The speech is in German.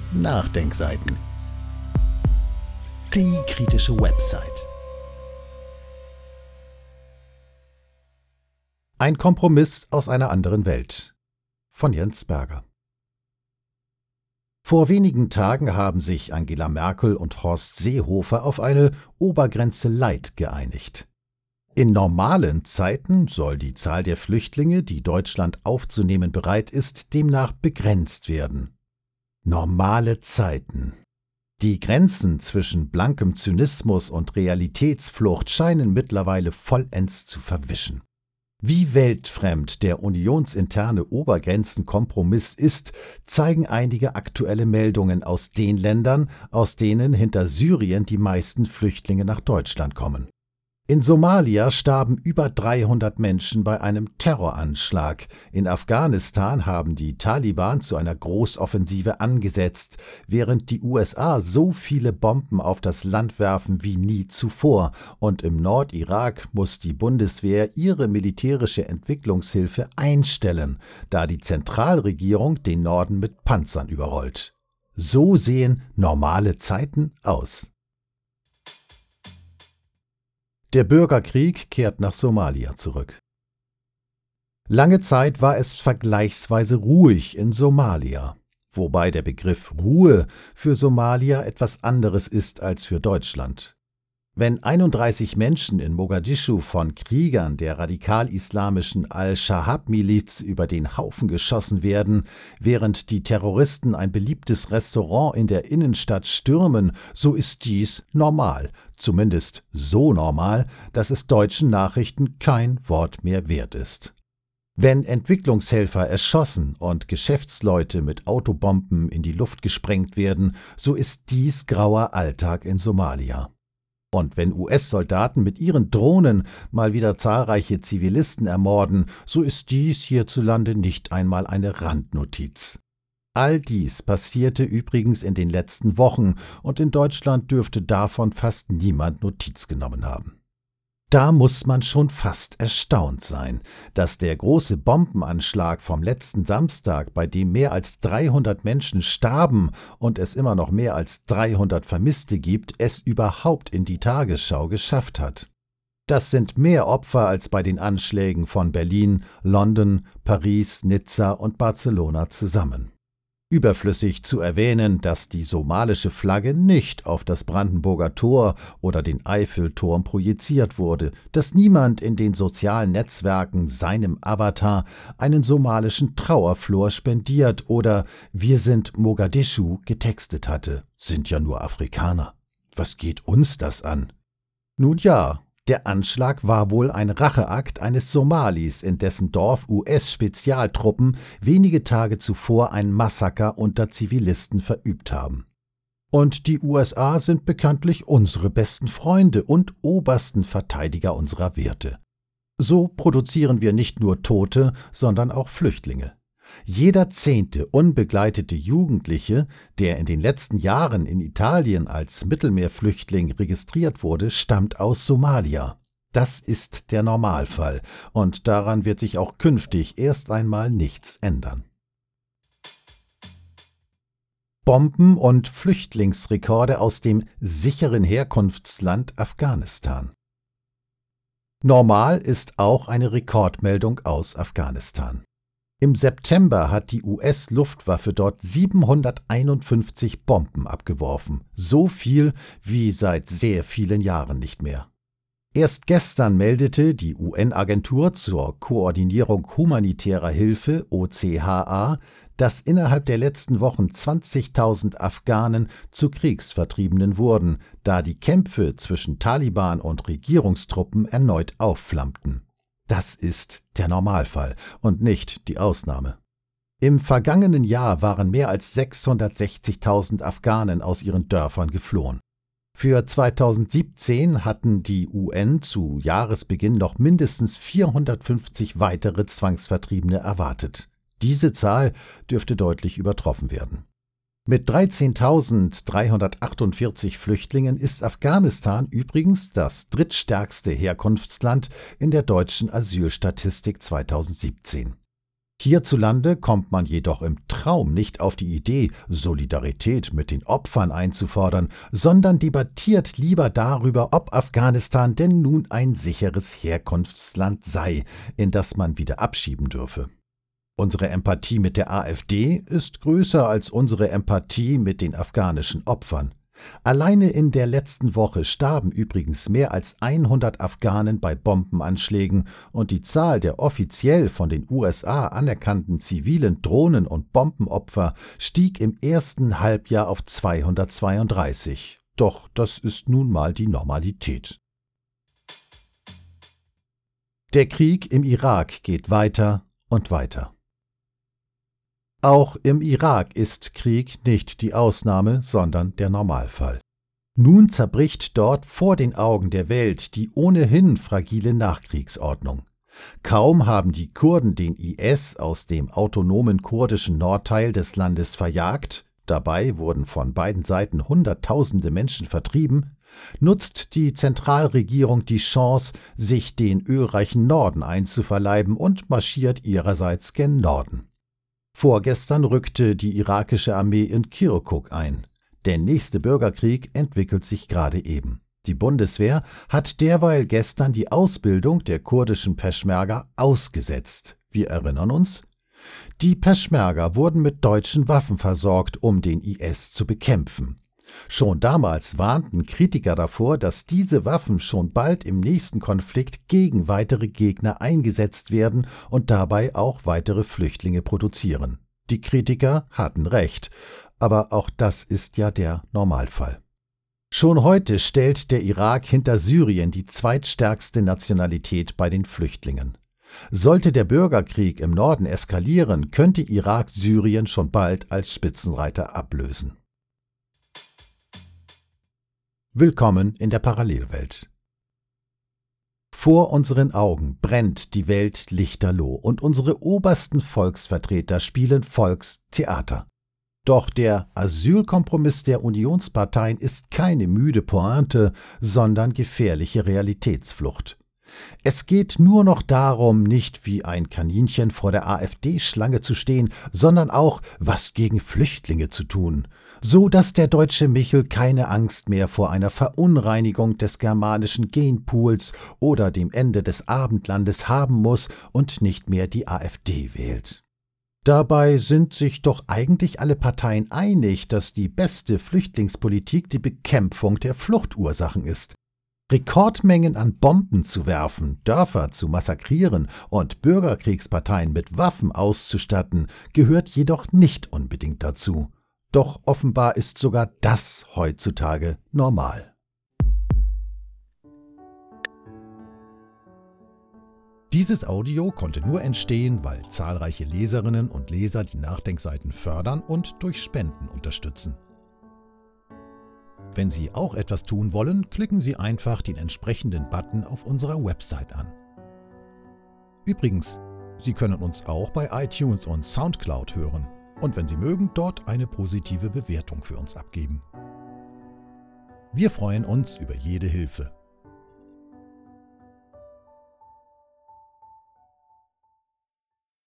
Nachdenkseiten. Die kritische Website. Ein Kompromiss aus einer anderen Welt von Jens Berger. Vor wenigen Tagen haben sich Angela Merkel und Horst Seehofer auf eine Obergrenze Light geeinigt. In normalen Zeiten soll die Zahl der Flüchtlinge, die Deutschland aufzunehmen bereit ist, demnach begrenzt werden. Normale Zeiten. Die Grenzen zwischen blankem Zynismus und Realitätsflucht scheinen mittlerweile vollends zu verwischen. Wie weltfremd der unionsinterne Obergrenzenkompromiss ist, zeigen einige aktuelle Meldungen aus den Ländern, aus denen hinter Syrien die meisten Flüchtlinge nach Deutschland kommen. In Somalia starben über 300 Menschen bei einem Terroranschlag. In Afghanistan haben die Taliban zu einer Großoffensive angesetzt, während die USA so viele Bomben auf das Land werfen wie nie zuvor. Und im Nordirak muss die Bundeswehr ihre militärische Entwicklungshilfe einstellen, da die Zentralregierung den Norden mit Panzern überrollt. So sehen normale Zeiten aus. Der Bürgerkrieg kehrt nach Somalia zurück. Lange Zeit war es vergleichsweise ruhig in Somalia, wobei der Begriff Ruhe für Somalia etwas anderes ist als für Deutschland. Wenn 31 Menschen in Mogadischu von Kriegern der radikal-islamischen Al-Shahab-Miliz über den Haufen geschossen werden, während die Terroristen ein beliebtes Restaurant in der Innenstadt stürmen, so ist dies normal, zumindest so normal, dass es deutschen Nachrichten kein Wort mehr wert ist. Wenn Entwicklungshelfer erschossen und Geschäftsleute mit Autobomben in die Luft gesprengt werden, so ist dies grauer Alltag in Somalia. Und wenn US-Soldaten mit ihren Drohnen mal wieder zahlreiche Zivilisten ermorden, so ist dies hierzulande nicht einmal eine Randnotiz. All dies passierte übrigens in den letzten Wochen und in Deutschland dürfte davon fast niemand Notiz genommen haben. Da muss man schon fast erstaunt sein, dass der große Bombenanschlag vom letzten Samstag, bei dem mehr als 300 Menschen starben und es immer noch mehr als 300 Vermisste gibt, es überhaupt in die Tagesschau geschafft hat. Das sind mehr Opfer als bei den Anschlägen von Berlin, London, Paris, Nizza und Barcelona zusammen. Überflüssig zu erwähnen, dass die somalische Flagge nicht auf das Brandenburger Tor oder den Eiffelturm projiziert wurde, dass niemand in den sozialen Netzwerken seinem Avatar einen somalischen Trauerflor spendiert oder „Wir sind Mogadischu" getextet hatte. Sind ja nur Afrikaner. Was geht uns das an? Nun ja, der Anschlag war wohl ein Racheakt eines Somalis, in dessen Dorf US-Spezialtruppen wenige Tage zuvor ein Massaker unter Zivilisten verübt haben. Und die USA sind bekanntlich unsere besten Freunde und obersten Verteidiger unserer Werte. So produzieren wir nicht nur Tote, sondern auch Flüchtlinge. Jeder 10. unbegleitete Jugendliche, der in den letzten Jahren in Italien als Mittelmeerflüchtling registriert wurde, stammt aus Somalia. Das ist der Normalfall und daran wird sich auch künftig erst einmal nichts ändern. Bomben- und Flüchtlingsrekorde aus dem sicheren Herkunftsland Afghanistan. Normal ist auch eine Rekordmeldung aus Afghanistan. Im September hat die US-Luftwaffe dort 751 Bomben abgeworfen, so viel wie seit sehr vielen Jahren nicht mehr. Erst gestern meldete die UN-Agentur zur Koordinierung humanitärer Hilfe OCHA, dass innerhalb der letzten Wochen 20.000 Afghanen zu Kriegsvertriebenen wurden, da die Kämpfe zwischen Taliban und Regierungstruppen erneut aufflammten. Das ist der Normalfall und nicht die Ausnahme. Im vergangenen Jahr waren mehr als 660.000 Afghanen aus ihren Dörfern geflohen. Für 2017 hatten die UN zu Jahresbeginn noch mindestens 450 weitere Zwangsvertriebene erwartet. Diese Zahl dürfte deutlich übertroffen werden. Mit 13.348 Flüchtlingen ist Afghanistan übrigens das drittstärkste Herkunftsland in der deutschen Asylstatistik 2017. Hierzulande kommt man jedoch im Traum nicht auf die Idee, Solidarität mit den Opfern einzufordern, sondern debattiert lieber darüber, ob Afghanistan denn nun ein sicheres Herkunftsland sei, in das man wieder abschieben dürfe. Unsere Empathie mit der AfD ist größer als unsere Empathie mit den afghanischen Opfern. Alleine in der letzten Woche starben übrigens mehr als 100 Afghanen bei Bombenanschlägen und die Zahl der offiziell von den USA anerkannten zivilen Drohnen- und Bombenopfer stieg im ersten Halbjahr auf 232. Doch das ist nun mal die Normalität. Der Krieg im Irak geht weiter und weiter. Auch im Irak ist Krieg nicht die Ausnahme, sondern der Normalfall. Nun zerbricht dort vor den Augen der Welt die ohnehin fragile Nachkriegsordnung. Kaum haben die Kurden den IS aus dem autonomen kurdischen Nordteil des Landes verjagt, dabei wurden von beiden Seiten Hunderttausende Menschen vertrieben, nutzt die Zentralregierung die Chance, sich den ölreichen Norden einzuverleiben und marschiert ihrerseits gen Norden. Vorgestern rückte die irakische Armee in Kirkuk ein. Der nächste Bürgerkrieg entwickelt sich gerade eben. Die Bundeswehr hat derweil gestern die Ausbildung der kurdischen Peschmerga ausgesetzt. Wir erinnern uns? Die Peschmerga wurden mit deutschen Waffen versorgt, um den IS zu bekämpfen. Schon damals warnten Kritiker davor, dass diese Waffen schon bald im nächsten Konflikt gegen weitere Gegner eingesetzt werden und dabei auch weitere Flüchtlinge produzieren. Die Kritiker hatten recht, aber auch das ist ja der Normalfall. Schon heute stellt der Irak hinter Syrien die zweitstärkste Nationalität bei den Flüchtlingen. Sollte der Bürgerkrieg im Norden eskalieren, könnte Irak Syrien schon bald als Spitzenreiter ablösen. Willkommen in der Parallelwelt. Vor unseren Augen brennt die Welt lichterloh und unsere obersten Volksvertreter spielen Volkstheater. Doch der Asylkompromiss der Unionsparteien ist keine müde Pointe, sondern gefährliche Realitätsflucht. Es geht nur noch darum, nicht wie ein Kaninchen vor der AfD-Schlange zu stehen, sondern auch, was gegen Flüchtlinge zu tun, so dass der deutsche Michel keine Angst mehr vor einer Verunreinigung des germanischen Genpools oder dem Ende des Abendlandes haben muss und nicht mehr die AfD wählt. Dabei sind sich doch eigentlich alle Parteien einig, dass die beste Flüchtlingspolitik die Bekämpfung der Fluchtursachen ist. Rekordmengen an Bomben zu werfen, Dörfer zu massakrieren und Bürgerkriegsparteien mit Waffen auszustatten, gehört jedoch nicht unbedingt dazu. Doch offenbar ist sogar das heutzutage normal. Dieses Audio konnte nur entstehen, weil zahlreiche Leserinnen und Leser die Nachdenkseiten fördern und durch Spenden unterstützen. Wenn Sie auch etwas tun wollen, klicken Sie einfach den entsprechenden Button auf unserer Website an. Übrigens, Sie können uns auch bei iTunes und SoundCloud hören und wenn Sie mögen, dort eine positive Bewertung für uns abgeben. Wir freuen uns über jede Hilfe.